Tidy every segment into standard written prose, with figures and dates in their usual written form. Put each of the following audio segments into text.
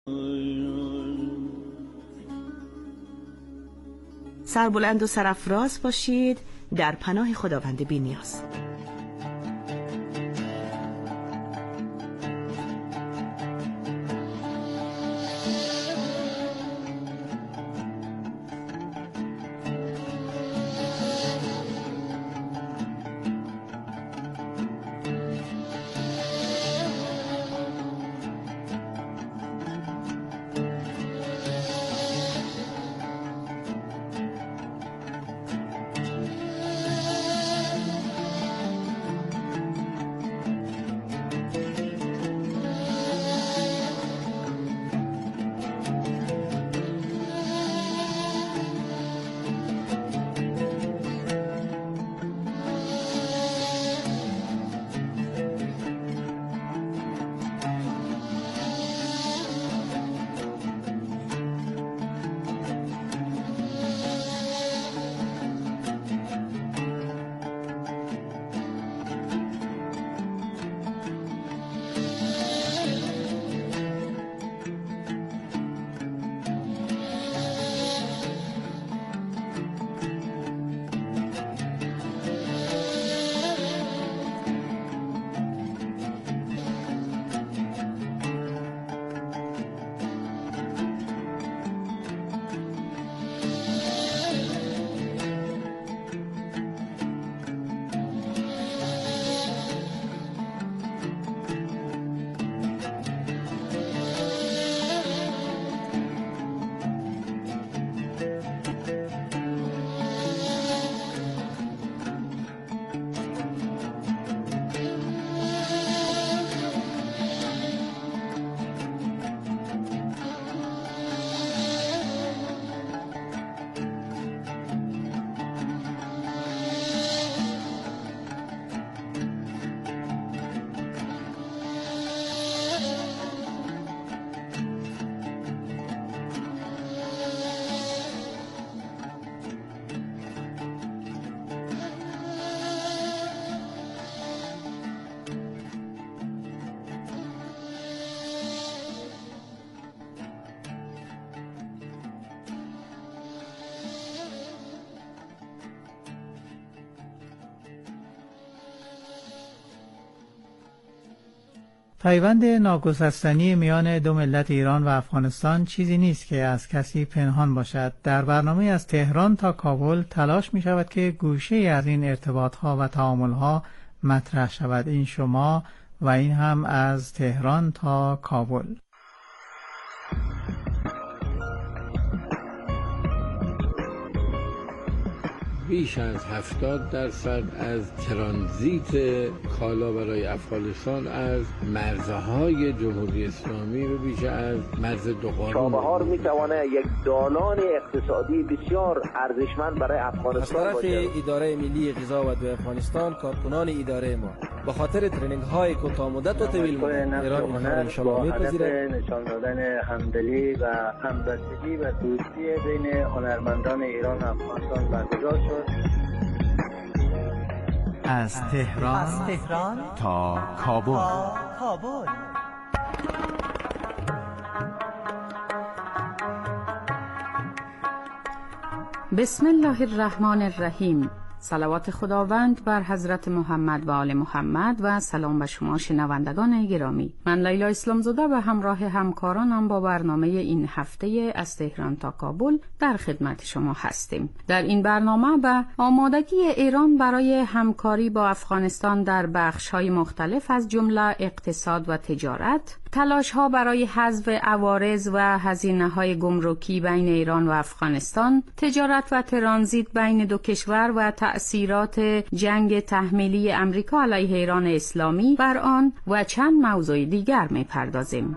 سربلند و سرافراز باشید در پناه خداوند بی‌نیاز. پیوند ناگسستنی میان دو ملت ایران و افغانستان چیزی نیست که از کسی پنهان باشد. در برنامه از تهران تا کابل تلاش می شود که گوشه از این ارتباطها و تعاملها مطرح شود. این شما و این هم از تهران تا کابل. بیش از 70% از ترانزیت کالا برای افغانستان از مرزهای جمهوری اسلامی و بیش از مرز دو قارون. چابهار میتونه یک دالان اقتصادی بسیار ارزشمند برای افغانستان باشه. از طرف اداره ملی غذا و دو افغانستان کارکنان اداره ما به خاطر ترینینگ های کوتاه مدت و طویل مدت ایران اینها ان شاء الله میپذیرد. نشان دادن همدلی و همبستگی و دوستی بین هنرمندان ایران و افغانستان برگزار شد. از تهران تا کابل. بسم الله الرحمن الرحیم. صلوات خداوند بر حضرت محمد و آل محمد و سلام به شما شنوندگان گرامی. من لیلا اسلامزاده به همراه همکارانم با برنامه این هفته از تهران تا کابل در خدمت شما هستیم. در این برنامه به آمادگی ایران برای همکاری با افغانستان در بخش‌های مختلف از جمله اقتصاد و تجارت، تلاش‌ها برای حذف عوارض و هزینه‌های گمرکی بین ایران و افغانستان، تجارت و ترانزیت بین دو کشور و تأثیرات جنگ تحمیلی امریکا علیه ایران اسلامی بر آن و چند موضوع دیگر می‌پردازیم.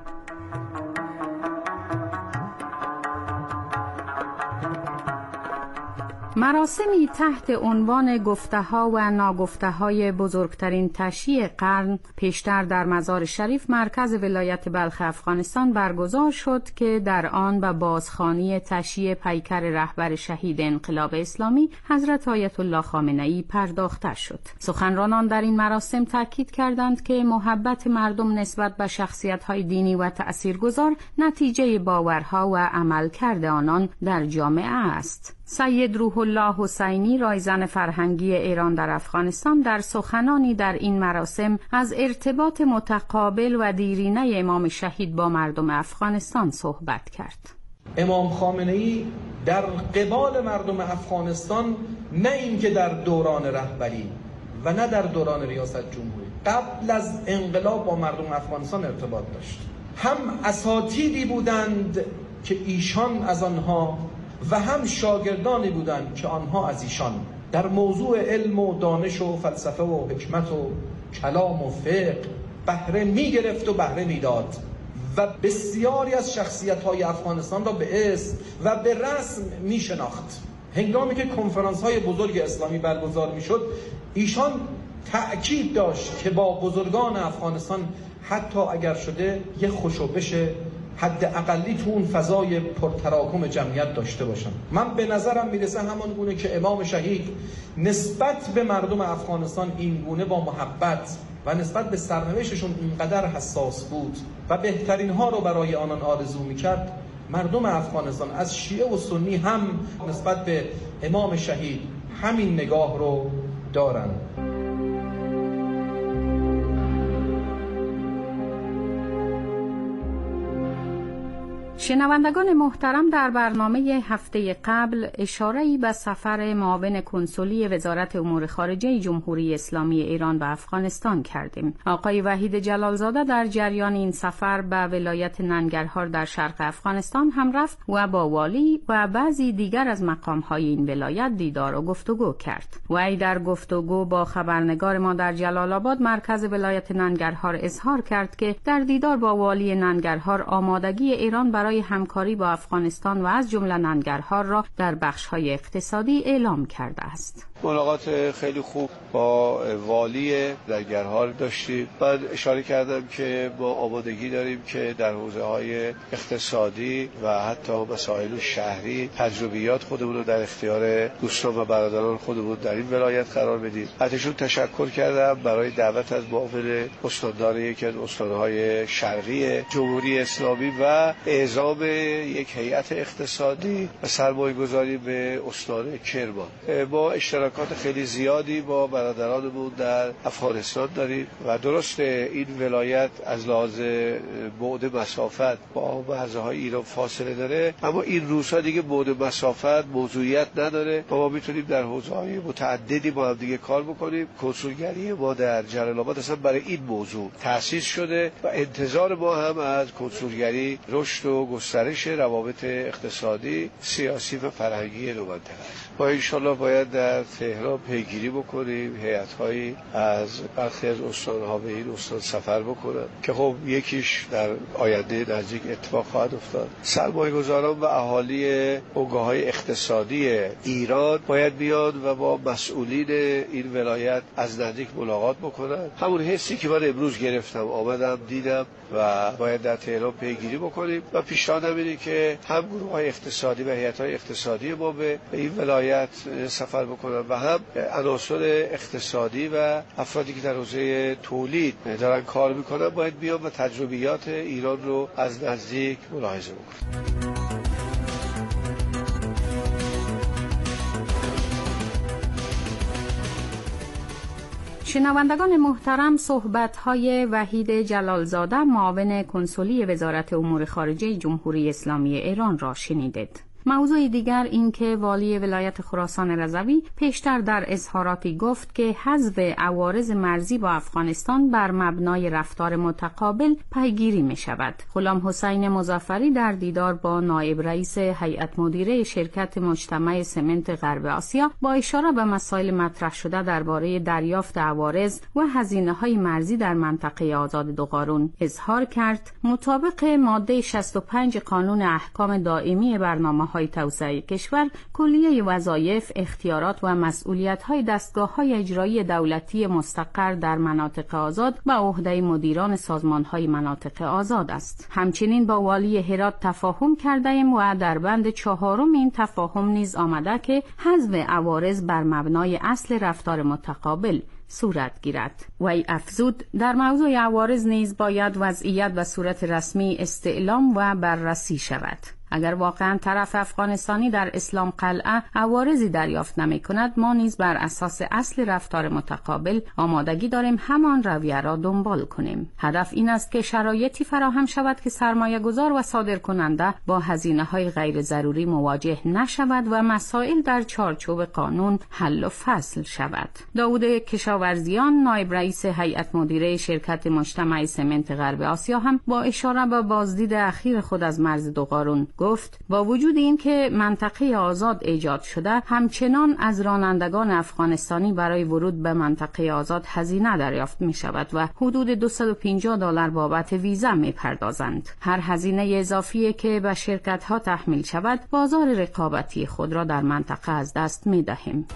مراسمی تحت عنوان گفته‌ها و ناگفته‌های بزرگترین تشییع قرن پیشتر در مزار شریف مرکز ولایت بلخ افغانستان برگزار شد که در آن به بازخوانی تشییع پیکر رهبر شهید انقلاب اسلامی حضرت آیت الله خامنه‌ای پرداخته شد. سخنرانان در این مراسم تاکید کردند که محبت مردم نسبت به شخصیت‌های دینی و تأثیرگذار نتیجه باورها و عملکرد آنان در جامعه است. سید روح الله حسینی رایزن فرهنگی ایران در افغانستان در سخنانی در این مراسم از ارتباط متقابل و دیرینه امام شهید با مردم افغانستان صحبت کرد. امام خامنه‌ای در قبال مردم افغانستان نه اینکه در دوران رهبری و نه در دوران ریاست جمهوری، قبل از انقلاب با مردم افغانستان ارتباط داشت. هم اساتیدی بودند که ایشان از آنها و هم شاگردانی بودند که آنها از ایشان در موضوع علم و دانش و فلسفه و حکمت و کلام و فقه بهره می گرفت و بهره می داد و بسیاری از شخصیت‌های افغانستان را به اسم و به رسم می شناخت. هنگامی که کنفرانس‌های بزرگ اسلامی برگزار می شد، ایشان تأکید داشت که با بزرگان افغانستان حتی اگر شده یه خوشوبش حد اقلی تو اون فضای پرتراکم جمعیت داشته باشن. من به نظرم میرسه همان گونه که امام شهید نسبت به مردم افغانستان این گونه با محبت و نسبت به سرنوشتشون اینقدر حساس بود و بهترین ها رو برای آنان آرزو میکرد، مردم افغانستان از شیعه و سنی هم نسبت به امام شهید همین نگاه رو دارن. شنوندگان محترم، در برنامه هفته قبل اشاره‌ای به سفر معاون کنسولی وزارت امور خارجه جمهوری اسلامی ایران به افغانستان کردیم. آقای وحید جلالزاده در جریان این سفر به ولایت ننگرهار در شرق افغانستان هم رفت و با والی و بعضی دیگر از مقام‌های این ولایت دیدار و گفتگو کرد. وی در گفتگو با خبرنگار ما در جلال آباد مرکز ولایت ننگرهار اظهار کرد که در دیدار با والی ننگرهار آمادگی ایران برای همکاری با افغانستان و از جمله ننگرهار را در بخش‌های اقتصادی اعلام کرده است. ملاقات خیلی خوب با والی ننگرهار داشتیم. من اشاره کردم که ما آمادگی داریم که در حوزه‌های اقتصادی و حتی مسائل شهری تجربیات خودمون رو در اختیار دوستان و برادران خودمون در این ولایت قرار بدیم. ازشون تشکر کردم برای دعوت از معاون استاندار یکی از استان‌های شرقی جمهوری اسلامی و اعزام یک هیئت اقتصادی و سرمایه‌گذاری به استان کرمان. با اشتراکات خیلی زیادی با برادرانمون در افغانستان داریم و درست این ولایت از لحاظ بعد مسافت با مرزهای ایران فاصله داره، اما این روزها دیگه بعد مسافت موضوعیت نداره و ما میتونیم در حوزه‌های متعددی با هم دیگه کار بکنیم. کنسولگری ما در جلال آباد اصلا برای این موضوع تأسیس شده و انتظار ما هم از کنسولگری رشد و گسترش روابط اقتصادی، سیاسی و فرهنگی دو منطقه است. ما انشالله باید در تهران پیگیری بکنیم، هیئت‌هایی از برخی از استان‌ها به این استان سفر بکنن که خب یکیش در آینده نزدیک اتفاق خواهد افتاد. سرمایه‌گذاران و اهالی بنگاه‌های اقتصادی ایران باید بیاد و با مسئولین این ولایت از نزدیک ملاقات بکنن. همون حسی که من امروز گرفتم، آمدم دیدم و باید در تهران پیگیری بکنیم و پیشنهادم اینه که هم گروه‌های اقتصادی و هیئت‌های اقتصادی ما به این ولایت سفر بکنن و هم عناصر اقتصادی و افرادی که در حوزه تولید دارن کار میکنن باید بیان و تجربیات ایران رو از نزدیک ملاحظه بکنن. شنوندگان محترم، صحبت‌های وحید جلالزاده معاون کنسولی وزارت امور خارجه جمهوری اسلامی ایران را شنیدید. موضوع دیگر این که والی ولایت خراسان رضوی پیشتر در اظهاراتی گفت که حذف عوارض مرزی با افغانستان بر مبنای رفتار متقابل پیگیری می شود. غلام حسین مظفری در دیدار با نایب رئیس هیئت مدیره شرکت مجتمع سمنت غرب آسیا با اشاره به مسائل مطرح شده درباره دریافت عوارض و هزینه‌های مرزی در منطقه آزاد دوقارون اظهار کرد مطابق ماده 65 قانون احکام دائمی برنامه برنامه‌های توسعه کشور کلیه وظایف، اختیارات و مسئولیت‌های دستگاه‌های اجرایی دولتی مستقر در مناطق آزاد به عهده مدیران سازمان‌های مناطق آزاد است. همچنین با والی هرات تفاهم کرده‌ایم و در بند 4 این تفاهم نیز آمده که حذف عوارض بر مبنای اصل رفتار متقابل صورت گیرد. وی افزود در موضوع عوارض نیز باید وضعیت و صورت رسمی استعلام و بررسی شود. اگر واقعا طرف افغانستانی در اسلام قلعه عوارضی دریافت نمی کند، ما نیز بر اساس اصل رفتار متقابل آمادگی داریم همان رویه را دنبال کنیم. هدف این است که شرایطی فراهم شود که سرمایه گذار و صادر کننده با هزینه های غیر ضروری مواجه نشود و مسائل در چارچوب قانون حل و فصل شود. داوود کشاورزیان، نایب رئیس هیئت مدیره شرکت مجتمع سمنت غرب آسیا، هم با اشاره به بازدید اخیر خود از مرز دوقارون گفت با وجود این که منطقه آزاد ایجاد شده، همچنان از رانندگان افغانستانی برای ورود به منطقه آزاد هزینه دریافت می شود و حدود $250 بابت ویزا می پردازند. هر هزینه اضافی که به شرکت ها تحمیل شود، بازار رقابتی خود را در منطقه از دست می دهیم.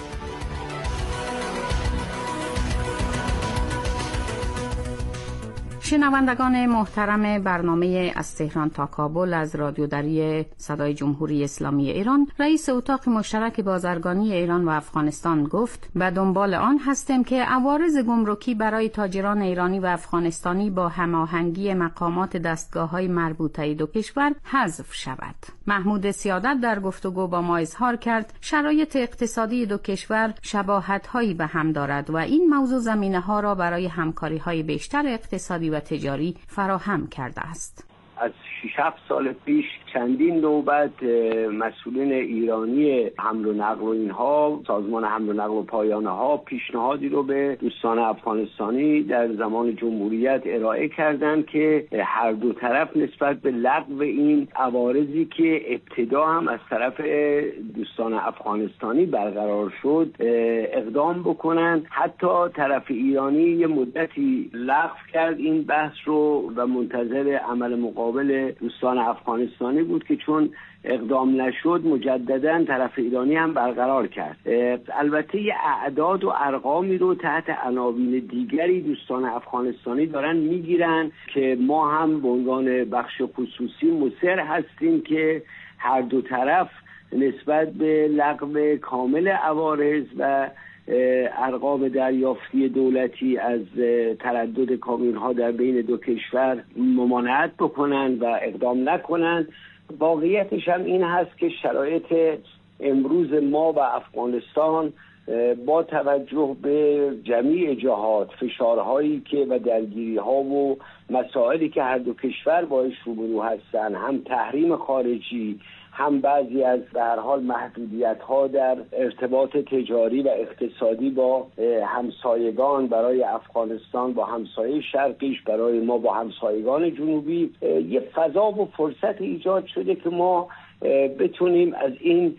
شنوندگان محترم برنامه از تهران تا کابل از رادیو دری صدای جمهوری اسلامی ایران، رئیس اتاق مشترک بازرگانی ایران و افغانستان گفت به دنبال آن هستیم که عوارض گمرکی برای تاجران ایرانی و افغانستانی با هماهنگی مقامات دستگاه‌های مربوطه دو کشور حذف شود. محمود سیادت در گفتگو با ما اظهار کرد شرایط اقتصادی دو کشور شباهت‌هایی به هم دارد و این موضوع زمینه‌ها را برای همکاری‌های بیشتر اقتصادی و تجاری فراهم کرده است. از 6-7 سال پیش چندین نوبت مسئولین ایرانی حمل و نقل و اینها، سازمان حمل و نقل و پایانه ها، پیشنهادی رو به دوستان افغانستانی در زمان جمهوریت ارائه کردند که هر دو طرف نسبت به لغو این عوارضی که ابتدا هم از طرف دوستان افغانستانی برقرار شد اقدام بکنن. حتی طرف ایرانی یه مدتی لغو کرد این بحث رو و منتظر عمل مقابل دوستان افغانستانی بود که چون اقدام نشد مجددا طرف ایرانی هم برقرار کرد. البته یه اعداد و ارقامی رو تحت عناوین دیگری دوستان افغانستانی دارن میگیرن که ما هم به عنوان بخش خصوصی مصر هستیم که هر دو طرف نسبت به لغو کامل عوارض و ارقام دریافتی دولتی از تردد کامیون‌ها در بین دو کشور ممانعت بکنن و اقدام نکنن. واقعیتش هم این هست که شرایط امروز ما و افغانستان با توجه به جمیع جهات، فشارهایی که و درگیری‌ها و مسائلی که هر دو کشور باعث روبرو هستن، هم تحریم خارجی، هم بعضی از به هر حال محدودیت‌ها در ارتباط تجاری و اقتصادی با همسایگان، برای افغانستان با همسایه شرقیش، برای ما با همسایگان جنوبی، یه فضا و فرصت ایجاد شده که ما بتونیم از این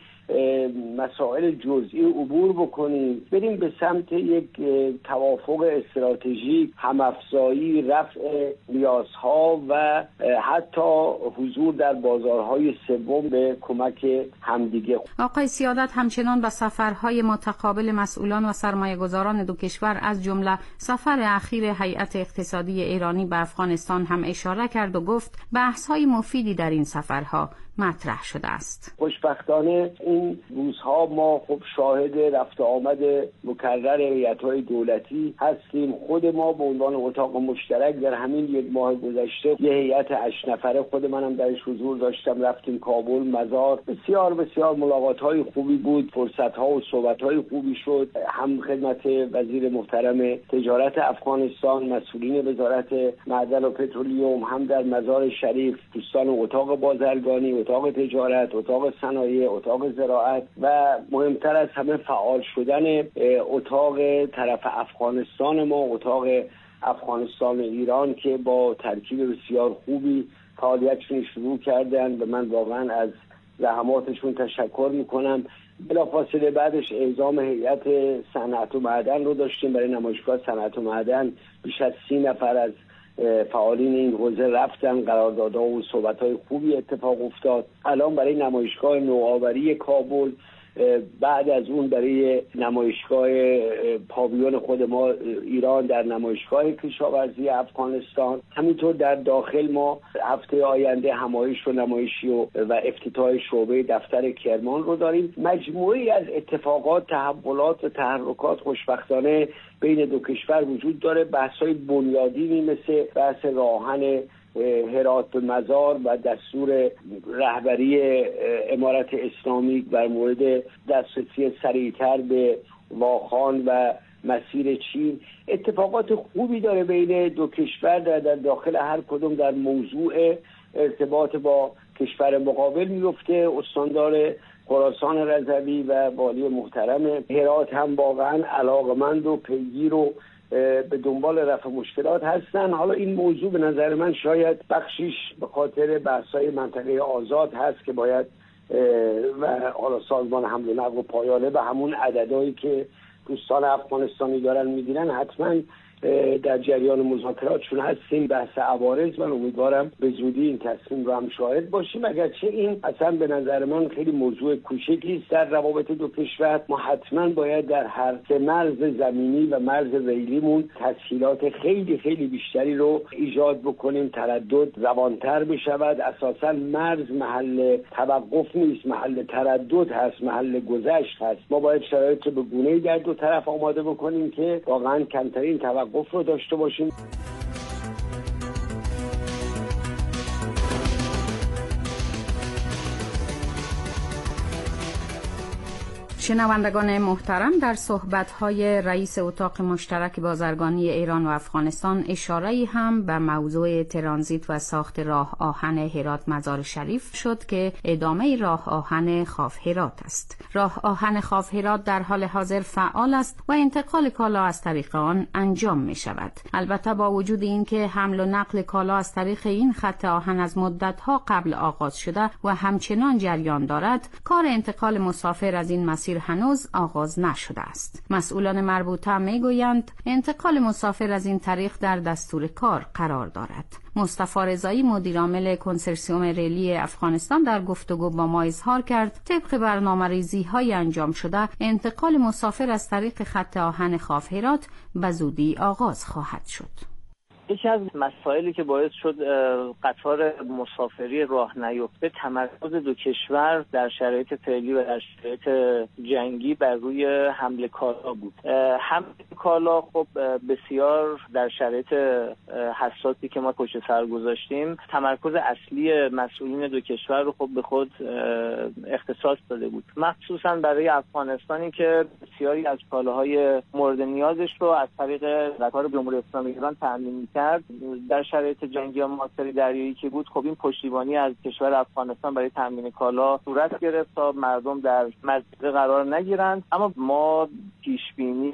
مسائل جزئی عبور بکنیم، بریم به سمت یک توافق استراتژیک، همافزایی، رفع نیازها و حتی حضور در بازارهای سوم به کمک همدیگه. آقای سیادت همچنان به سفرهای متقابل مسئولان و سرمایه‌گذاران دو کشور از جمله سفر اخیر هیئت اقتصادی ایرانی به افغانستان هم اشاره کرد و گفت بحث‌های مفیدی در این سفرها مطرح شده است. خوشبختانه این روزها ما خب شاهد رفت آمد مکرر هیئت‌های دولتی هستیم. خود ما به عنوان اتاق مشترک در همین یک ماه گذشته یه هیئت 8 نفره، خود منم درش حضور داشتم، رفتیم کابل، مزار. بسیار بسیار ملاقات‌های خوبی بود، فرصت‌ها و صحبت‌های خوبی شد. هم خدمت وزیر محترم تجارت افغانستان، مسئولین وزارت معدن و پترولیوم، هم در مزار شریف دوستان اتاق بازرگانی، اتاق تجارت، اتاق صنایع، اتاق زراعت و مهمتر از همه فعال شدن اتاق طرف افغانستان ما، اتاق افغانستان ایران که با ترکیب بسیار خوبی فعالیتشون شروع کردن و من واقعا از زحماتشون تشکر میکنم. بلافاصله بعدش اعزام هیئت صنعت و معدن رو داشتیم. برای نمایشگاه صنعت و معدن بیش از 30 نفر از فعالین این حوزه رفتن، قراردادها و صحبت‌های خوبی اتفاق افتاد. الان برای نمایشگاه نوآوری کابل، بعد از اون برای نمایشگاه پاویون خود ما ایران در نمایشگاه کشاورزی افغانستان، همینطور در داخل ما هفته آینده همایش و نمایشی و افتتاح شعبه دفتر کرمان رو داریم. مجموعی از اتفاقات، تحولات و تحرکات خوشبختانه بین دو کشور وجود داره. بحث‌های بنیادینی مثل بحث راهن هرات به مزار و دستور رهبری امارت اسلامی بر مورد دسترسی سریعتر به واخان و مسیر چین، اتفاقات خوبی داره بین دو کشور در داخل هر کدوم در موضوع ارتباط با کشور مقابل میفته. استاندار خراسان رضوی و والی محترم هرات هم واقعا علاقمند و پیگیر و به دنبال رفع مشکلات هستن. حالا این موضوع به نظر من شاید بخشیش به خاطر بحث‌های منطقه آزاد هست که باید و حالا سازمان حمل و نقل و پایانه به همون عددهایی که دوستان افغانستانی دارن میگیرن حتما در جریان مذاکراتشون هستیم. بحث عوارض، من امیدوارم به زودی این تصمیم رو هم شاهد باشیم، اگرچه این اصلا به نظر من خیلی موضوع کوچکی است در روابط دو کشور. ما حتما باید در هر سه مرز زمینی و مرز ریلیمون تسهیلات خیلی خیلی بیشتری رو ایجاد بکنیم، تردد روانتر بشود. اساسا مرز محل توقف نیست، محل تردد هست، محل گذشت هست. ما باید شرایط رو به گونه‌ای در دو طرف آماده بکنیم که واقعا کمترین توقف رو داشته باشیم. شنوندگان محترم، در صحبت‌های رئیس اتاق مشترک بازرگانی ایران و افغانستان اشاره‌ای هم به موضوع ترانزیت و ساخت راه آهن هرات مزار شریف شد که ادامه راه آهن خاف هرات است. راه آهن خاف هرات در حال حاضر فعال است و انتقال کالا از طریق آن انجام می شود. البته با وجود اینکه حمل و نقل کالا از طریق این خط آهن از مدت‌ها قبل آغاز شده و همچنان جریان دارد، کار انتقال مسافر از این مسیر هنوز آغاز نشده است. مسئولان مربوطه میگویند انتقال مسافر از این طریق در دستور کار قرار دارد. مصطفی رضایی مدیرعامل کنسرسیوم ریلی افغانستان در گفتگو با ما اظهار کرد طبق برنامه‌ریزی‌های انجام شده انتقال مسافر از طریق خط آهن خاف هرات به زودی آغاز خواهد شد. یکی از مسائلی که باعث شد قطار مسافری راه نیفته تمرکز دو کشور در شرایط فعلی و در شرایط جنگی بر روی حمل کالا بود. حمل کالا خب بسیار در شرایط حساسی که ما پشت سر گذاشتیم تمرکز اصلی مسئولین دو کشور رو خب به خود اختصاص داده بود، مخصوصا برای افغانستانی که بسیاری از کالاهای مورد نیازش رو از طریق قطار جمهوری اسلامی ایران تامین می‌کرد. در شرایط جنگی یا معاصر دریایی که بود خب این پشتیبانی از کشور افغانستان برای تامین کالا صورت گرفت تا مردم در مزرعه قرار نگیرند. اما ما پیشبینی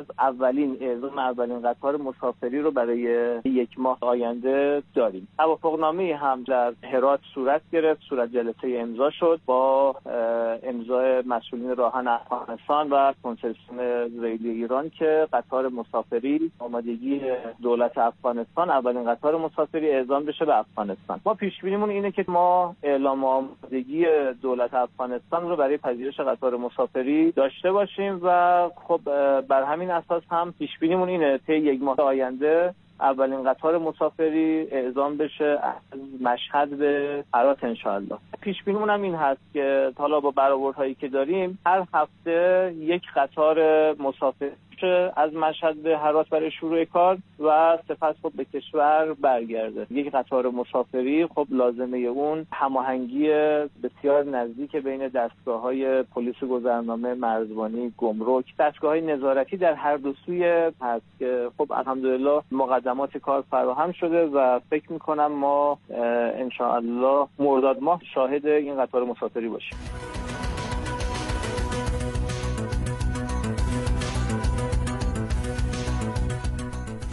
اولین قطار مسافری رو برای یک ماه آینده داریم. توافقنامه هم در هرات صورت گرفت، صورت جلسه امضا شد با امضای مسئولین راهن افغانستان و کنسرسیوم ریلی ایران که قطار مسافری آمادگی دولت افغانستان اولین قطار مسافری اعزام بشه به افغانستان. ما پیش بینیمون اینه که ما اعلام آمادگی دولت افغانستان رو برای پذیرش قطار مسافری داشته باشیم و خب بر همین اساس هم پیش بینیمون اینه طی یک ماه آینده اولین قطار مسافری اعزام بشه از مشهد به هرات انشاءالله. پیش بینیمون هم این هست که حالا با برآوردهایی که داریم هر هفته یک قطار مسافری از مشهد به هرات برای شروع کار و سپس خب به کشور برگرده. یک قطار مسافری خب لازمه اون هماهنگی بسیار نزدیک بین دستگاه‌های پلیس گذرنامه، مرزبانی، گمرک، دستگاه‌های نظارتی در هر دو سوی هست که خب الحمدلله مقدمات کار فراهم شده و فکر می‌کنم ما ان شاءالله مرداد ماه شاهد این قطار مسافری باشیم.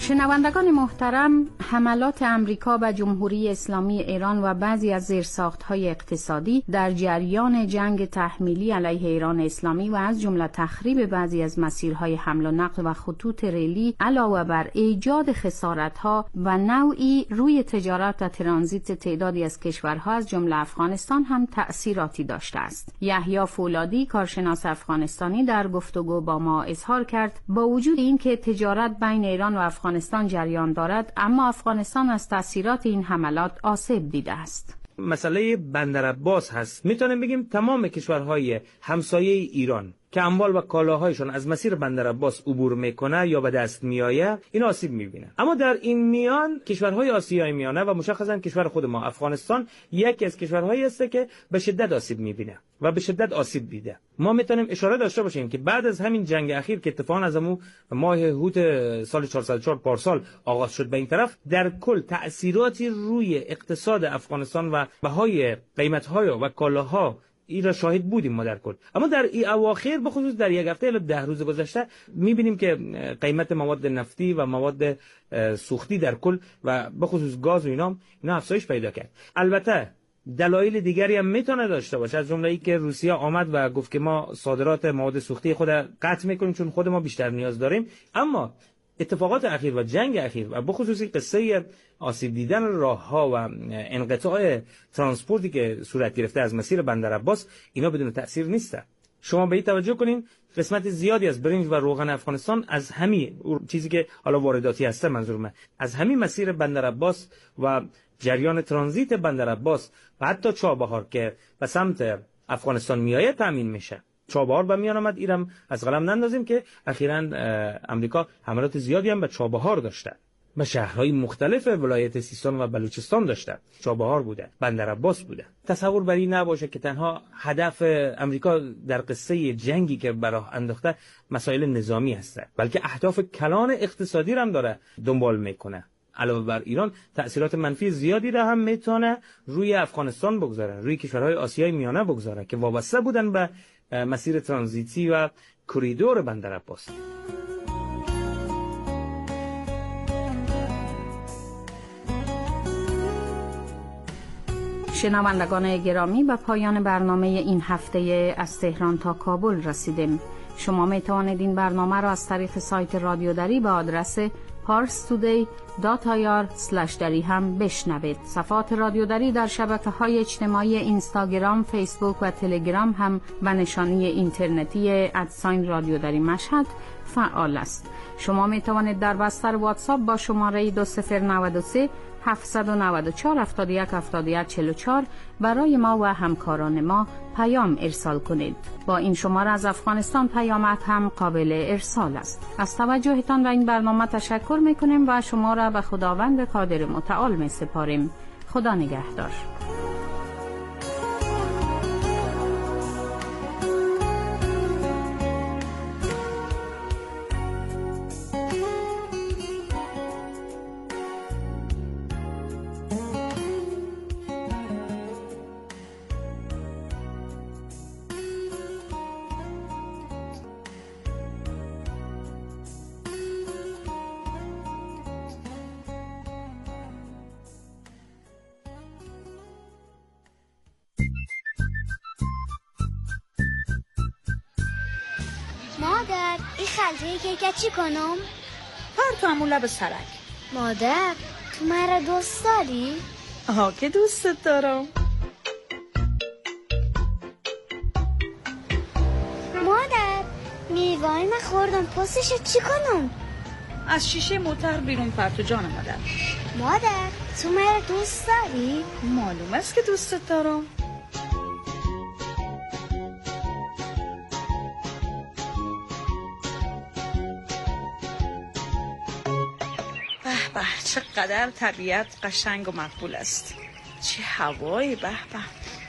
شنوندگان محترم، حملات امریکا به جمهوری اسلامی ایران و بعضی از زیرساخت‌های اقتصادی در جریان جنگ تحمیلی علیه ایران اسلامی و از جمله تخریب بعضی از مسیرهای حمل و نقل و خطوط ریلی علاوه بر ایجاد خسارت‌ها و نوعی روی تجارت و ترانزیت تعدادی از کشورها از جمله افغانستان هم تأثیراتی داشته است. یحیی فولادی، کارشناس افغانستانی، در گفتگو با ما اظهار کرد با وجود اینکه تجارت بین ایران و افغانستان جریان دارد، اما افغانستان از تأثیرات این حملات آسیب دیده است. مسئله بندر عباس هست. میتونیم بگیم تمام کشورهای همسایه ایران که اموال و کالاهایشون از مسیر بندر عباس عبور میکنه یا به دست میآید، این آسیب میبینه. اما در این میان کشورهای آسیای میانه و مشخصا کشور خود ما افغانستان یکی از کشورهایی است که به شدت آسیب میبینه و به شدت آسیب دیده. ما میتونیم اشاره داشته باشیم که بعد از همین جنگ اخیر که اتفاقا از ماه هوت سال 404 پارسال آغاز شد به این طرف، در کل تأثیراتی روی اقتصاد افغانستان و بهای قیمت‌های و کالاها این را شاهد بودیم ما در کل. اما در این اواخر به خصوص در یک هفته الی 10 روز گذشته می‌بینیم که قیمت مواد نفتی و مواد سوختی در کل و به خصوص گاز و اینا افزایش پیدا کرد. البته دلایل دیگری هم میتونه داشته باشه، از جمله ای که روسیه آمد و گفت که ما صادرات مواد سوختی خود قطع میکنیم چون خود ما بیشتر نیاز داریم. اما اتفاقات اخیر و جنگ اخیر و به خصوص قصه آسیب دیدن راه‌ها و انقطاع ترانسپورتی که صورت گرفته از مسیر بندر عباس، اینا بدون تأثیر نیسته. شما به این توجه کنین قسمت زیادی از برنج و روغن افغانستان از همین چیزی که حالا وارداتی هسته، منظورم از همین مسیر بندر عباس و جریان ترانزیت بندر عباس و حتی چابهار که به سمت افغانستان میآید تامین میشه. چابهار به میان آمد. ایرم از قلم نندازیم که اخیراً امریکا حملات زیادی هم به چابهار داشته، به شهرهای مختلف ولایت سیستان و بلوچستان داشته. چابهار بوده، بندر عباس بوده. تصور بر این نباشه که تنها هدف امریکا در قصه جنگی که براه انداخته مسائل نظامی هسته، بلکه اهداف کلان اقتصادی هم داره دنبال میکنه. علاوه بر ایران تأثیرات منفی زیادی را هم میتونه روی افغانستان بگذاره، روی کشورهای آسیای میانه بگذاره که وابسته بودن به مسیر ترانزیتی و کریدور بندر عباس. شنوندگان گرامی، به پایان برنامه این هفته از تهران تا کابل رسیدیم. شما می توانید این برنامه را از طریق سایت رادیو دری به آدرس parstoday.ir/dari هم بشنوید. صفحات رادیو دری در شبکه‌های اجتماعی اینستاگرام، فیسبوک و تلگرام هم به نشانی اینترنتی @رادیو دری مشهد فعال است. شما می توانید در بستر واتساپ با شماره 2093 794 71 71 44 برای ما و همکاران ما پیام ارسال کنید. با این شماره از افغانستان پیامک هم قابل ارسال است. از توجهتان به این برنامه تشکر میکنیم و شما را به خداوند قادر متعال می سپاریم. خدا نگهدار. مادر، این خلطه کیک چی کنم؟ پرتو لب سرک. مادر، تو مرا دوست داری؟ آها که دوستت دارم. مادر، میوه‌ای من خوردم، پوستش چی کنم؟ از شیشه موتر بیرون پرتو جان مادر. مادر، تو مرا دوست داری؟ معلوم است که دوستت دارم. چقدر طبیعت قشنگ و مقبول است. چه هوایی، به به.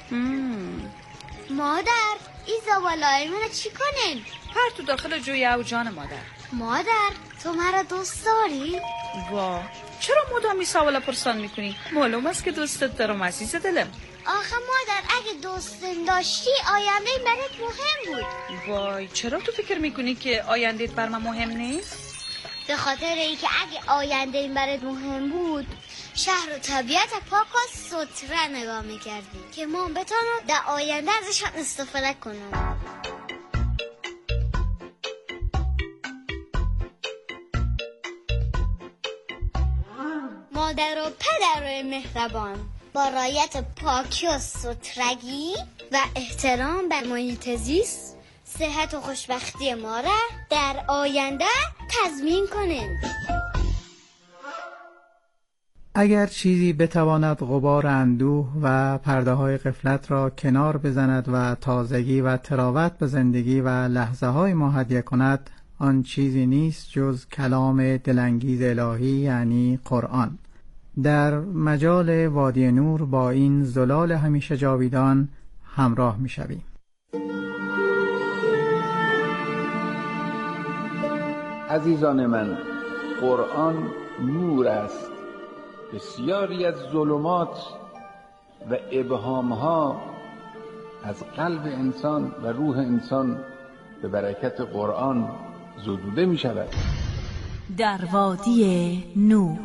مادر، این زباله‌های من چی کنین؟ پر تو داخل جوی او جان مادر. مادر، تو مرا دوست داری؟ وا، چرا مدام سوال پرسان میکنی؟ معلوم است که دوستت دارم عزیز دلم. آخه مادر، اگه دوستم داشتی آینده برات مهم بود. وای، چرا تو فکر میکنی که آیندهت بر من مهم نیست؟ به خاطر اینکه اگه آینده این برات مهم بود شهر و طبیعت پاک و سوتره نگاه میکردی که ما بتونیم در آینده ازشان استفاده کنیم. مادر و پدر مهربان با رعایت پاکی و سترگی و احترام بر محیط زیست صحت و خوشبختی ما را در آینده تضمین کنند. اگر چیزی بتواند غبار اندوه و پرده های غفلت را کنار بزند و تازگی و تراوت به زندگی و لحظه های ما هدیه کند، آن چیزی نیست جز کلام دلانگیز الهی یعنی قرآن. در مجال وادی نور با این زلال همیشه جاویدان همراه می شویم. عزیزان من، قرآن نور است. بسیاری از ظلمات و ابهامها از قلب انسان و روح انسان به برکت قرآن زدوده می شود. در وادی نور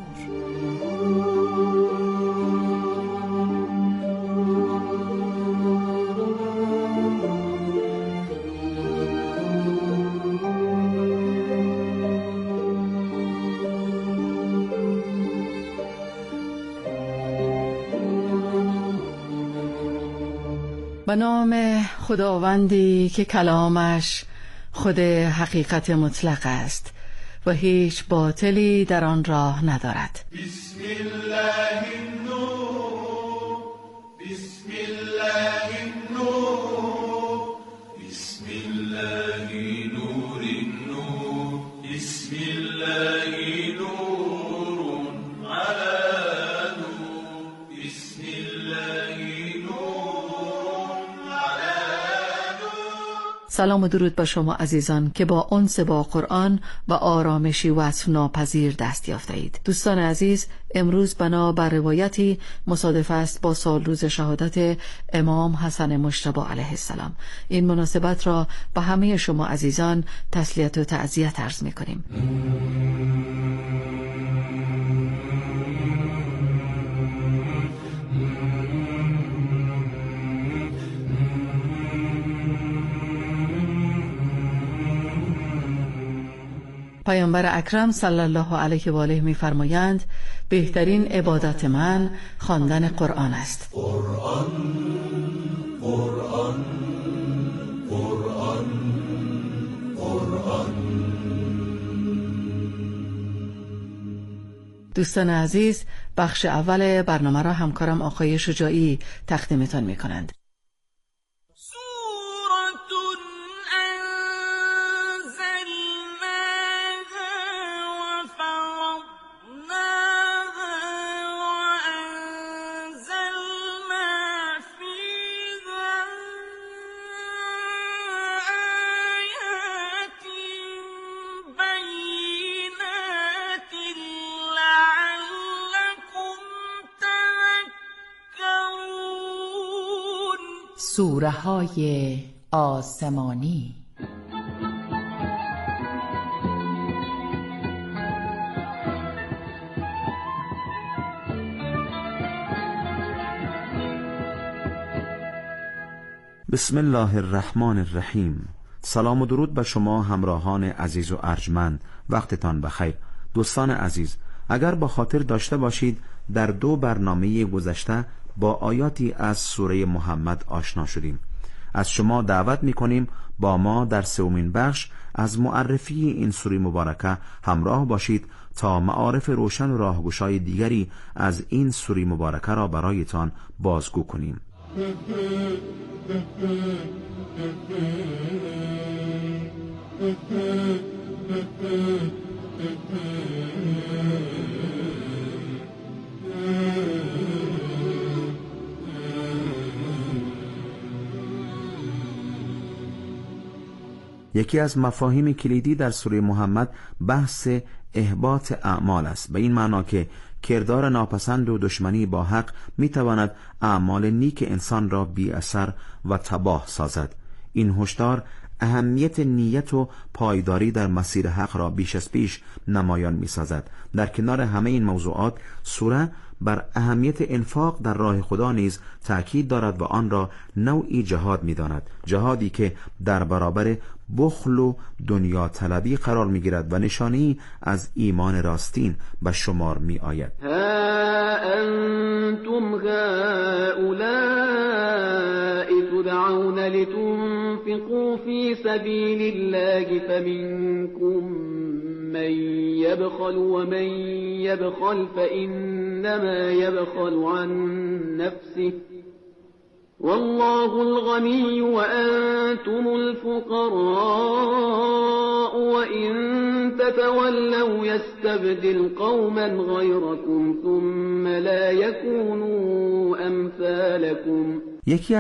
به نام خداوندی که کلامش خود حقیقت مطلق است و هیچ باطلی در آن راه ندارد. بسم الله النور، بسم الله النور، بسم الله نور النور، بسم الله نور على نور، بسم الله نور على نور. سلام و درود به شما عزیزان که با انس با قرآن و آرامشی وصف ناپذیر دست یافته اید. دوستان عزیز، امروز بنا بر روایتی مصادف است با سال روز شهادت امام حسن مجتبی علیه السلام. این مناسبت را به همه شما عزیزان تسلیت و تعزیت عرض می کنیم. پیامبر اکرم صلی الله علیه و آله می‌فرمایند بهترین عبادت من خواندن قرآن است. قرآن قرآن قرآن قرآن. دوستان عزیز، بخش اول برنامه را همکارم آقای شجاعی تقدیمتان می‌کنند. سوره های آسمانی. بسم الله الرحمن الرحیم. سلام و درود به شما همراهان عزیز و ارجمند، وقتتان بخیر. دوستان عزیز، اگر با خاطر داشته باشید در 2 برنامه گذشته با آیاتی از سوره محمد آشنا شدیم. از شما دعوت می‌کنیم با ما در 3مین بخش از معرفی این سوره مبارکه همراه باشید تا معارف روشن و راهگشای دیگری از این سوره مبارکه را برایتان بازگو کنیم. یکی از مفاهیم کلیدی در سوره محمد بحث احباط اعمال است، به این معنا که کردار ناپسند و دشمنی با حق میتواند اعمال نیک انسان را بی اثر و تباه سازد. این هشدار اهمیت نیت و پایداری در مسیر حق را بیش از پیش نمایان می سازد. در کنار همه این موضوعات سوره بر اهمیت انفاق در راه خدا نیز تأکید دارد و آن را نوعی جهاد می داند، جهادی که در برابر بخل و دنیا طلبی قرار می گیرد و نشانی از ایمان راستین به شمار می آید. ها انتم هؤلاء تدعون لتنفقوا في سبيل الله فمنكم من يبخل ومن يبخل فإنما يبخل عن نفسه والله الغني وأنتم الفقراء وإن تتولوا يستبدل قوما غيركم ثم لا يكونوا أمثالكم.